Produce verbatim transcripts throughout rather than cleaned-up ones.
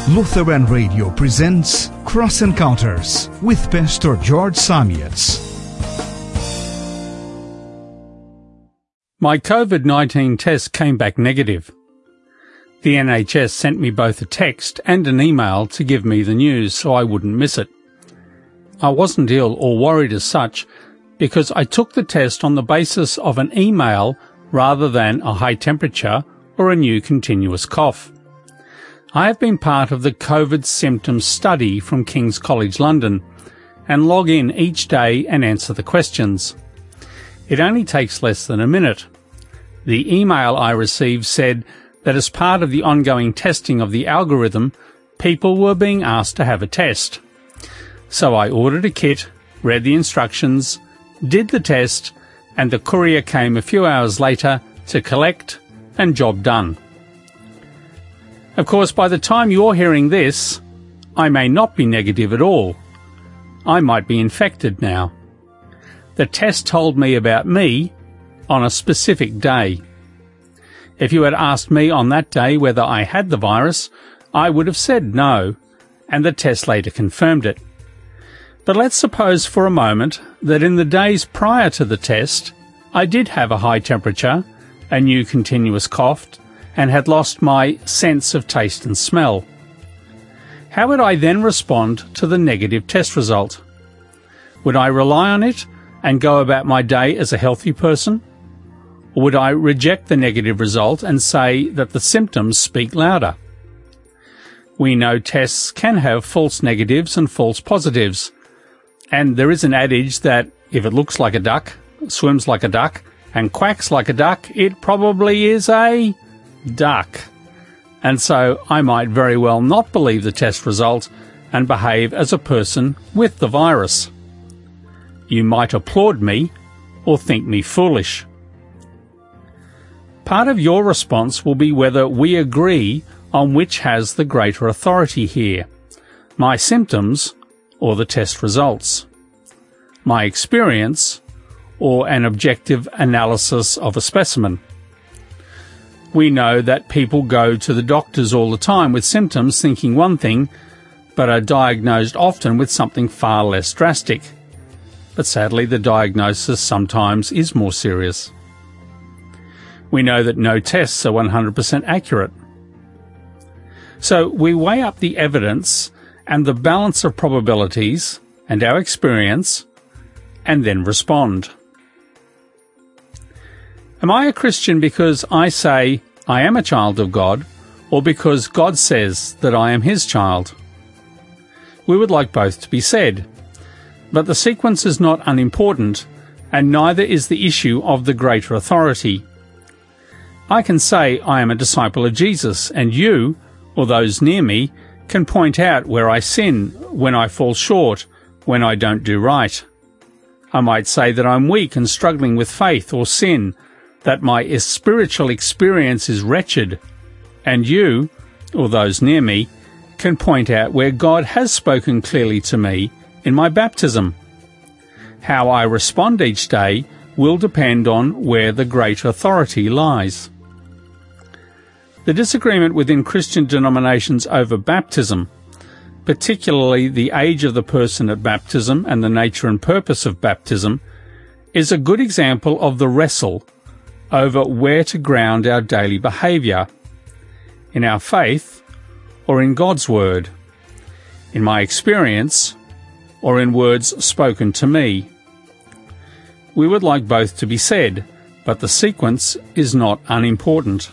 Lutheran Radio presents Cross Encounters with Pastor George Samietz. My COVID nineteen test came back negative. The N H S sent me both a text and an email to give me the news so I wouldn't miss it. I wasn't ill or worried as such because I took the test on the basis of an email rather than a high temperature or a new continuous cough. I have been part of the COVID symptoms study from King's College London and log in each day and answer the questions. It only takes less than a minute. The email I received said that as part of the ongoing testing of the algorithm, people were being asked to have a test. So I ordered a kit, read the instructions, did the test, and the courier came a few hours later to collect, and job done. Of course, by the time you're hearing this, I may not be negative at all. I might be infected now. The test told me about me on a specific day. If you had asked me on that day whether I had the virus, I would have said no, and the test later confirmed it. But let's suppose for a moment that in the days prior to the test, I did have a high temperature, a new continuous cough, and had lost my sense of taste and smell. How would I then respond to the negative test result? Would I rely on it and go about my day as a healthy person? Or would I reject the negative result and say that the symptoms speak louder? We know tests can have false negatives and false positives, and there is an adage that if it looks like a duck, swims like a duck, and quacks like a duck, it probably is a duck. And so I might very well not believe the test result and behave as a person with the virus. You might applaud me or think me foolish. Part of your response will be whether we agree on which has the greater authority here, my symptoms or the test results, my experience or an objective analysis of a specimen. We know that people go to the doctors all the time with symptoms thinking one thing, but are diagnosed often with something far less drastic. But sadly, the diagnosis sometimes is more serious. We know that no tests are one hundred percent accurate. So we weigh up the evidence and the balance of probabilities and our experience, and then respond. Am I a Christian because I say I am a child of God, or because God says that I am his child? We would like both to be said, but the sequence is not unimportant, and neither is the issue of the greater authority. I can say I am a disciple of Jesus, and you, or those near me, can point out where I sin, when I fall short, when I don't do right. I might say that I'm weak and struggling with faith or sin, that my spiritual experience is wretched, and you, or those near me, can point out where God has spoken clearly to me in my baptism. How I respond each day will depend on where the great authority lies. The disagreement within Christian denominations over baptism, particularly the age of the person at baptism and the nature and purpose of baptism, is a good example of the wrestle over where to ground our daily behaviour, in our faith or in God's Word, in my experience or in words spoken to me. We would like both to be said, but the sequence is not unimportant.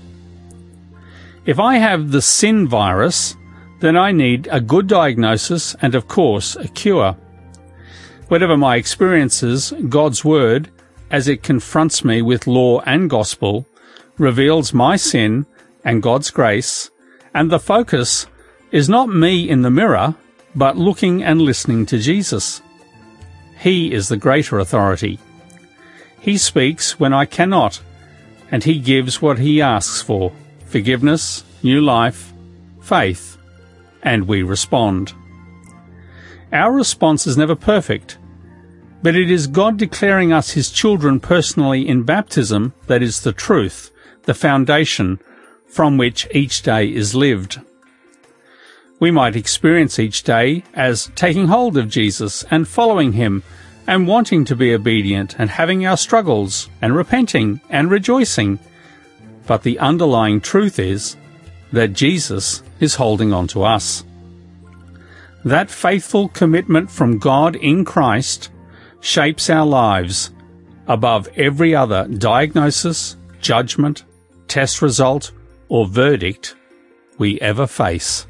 If I have the sin virus, then I need a good diagnosis and, of course, a cure. Whatever my experiences, God's Word, as it confronts me with law and gospel, reveals my sin and God's grace, and the focus is not me in the mirror, but looking and listening to Jesus. He is the greater authority. He speaks when I cannot, and he gives what he asks for: forgiveness, new life, faith, and we respond. Our response is never perfect, but it is God declaring us his children personally in baptism that is the truth, the foundation from which each day is lived. We might experience each day as taking hold of Jesus and following him and wanting to be obedient and having our struggles and repenting and rejoicing. But the underlying truth is that Jesus is holding on to us. That faithful commitment from God in Christ shapes our lives above every other diagnosis, judgment, test result, or verdict we ever face.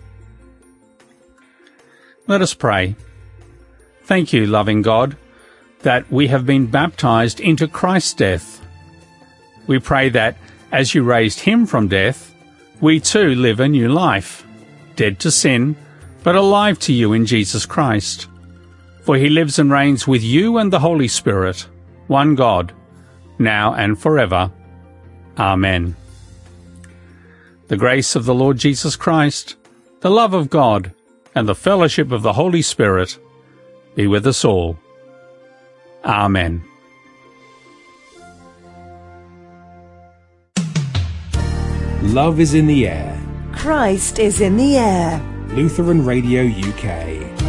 Let us pray. Thank you, loving God, that we have been baptized into Christ's death. We pray that, as you raised him from death, we too live a new life, dead to sin, but alive to you in Jesus Christ. For he lives and reigns with you and the Holy Spirit, one God, now and forever. Amen. The grace of the Lord Jesus Christ, the love of God, and the fellowship of the Holy Spirit be with us all. Amen. Love is in the air. Christ is in the air. Lutheran Radio U K.